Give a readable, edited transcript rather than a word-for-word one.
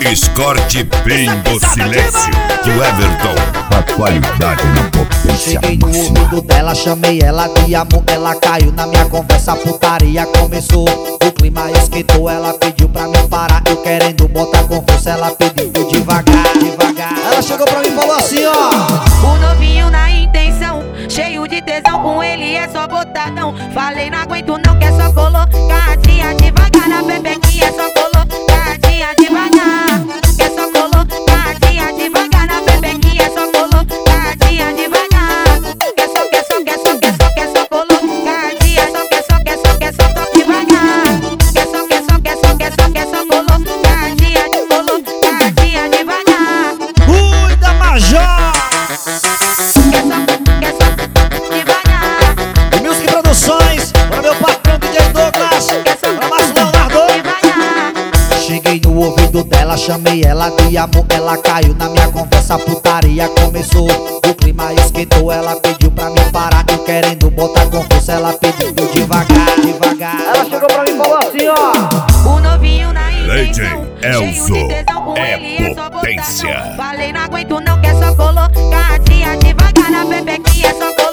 Escorte bem do silêncio do Everton. A qualidade na potência. Cheguei no ouvido dela, chamei ela de amor. Ela caiu na minha conversa, a putaria começou. O clima esquentou, ela pediu pra me parar. Eu querendo botar com força, ela pediu devagar, devagar. Ela chegou pra mim e falou assim, ó: o novinho na intenção, cheio de tesão, com ele é só botadão. Falei, não aguento não, que é só colocadinha devagar. Na bebequinha é só colocadinha devagar. Que é só colocadinha devagar. Na bebequinha é só colocadinha devagar. Que é só colocadinha, só que é só devagar. Que é só colocadinha devagar. Cuida, Major! Music Produções, para meu patrão DJ Douglas, para Márcio Leonardo. Cheguei no ouvido dela, chamei ela de amor. Ela caiu na minha conversa, a putaria começou. O clima esquentou, ela pediu pra me parar. Eu querendo botar com força, ela pediu devagar, devagar. Ela chegou pra mim e falou assim, ó: o novinho na Lady intenção, Elzo cheio de tesão, com é ele é só potência. botadão. Falei, não aguento não, que é só colocadinha devagar. Na bebequinha é só colocadinha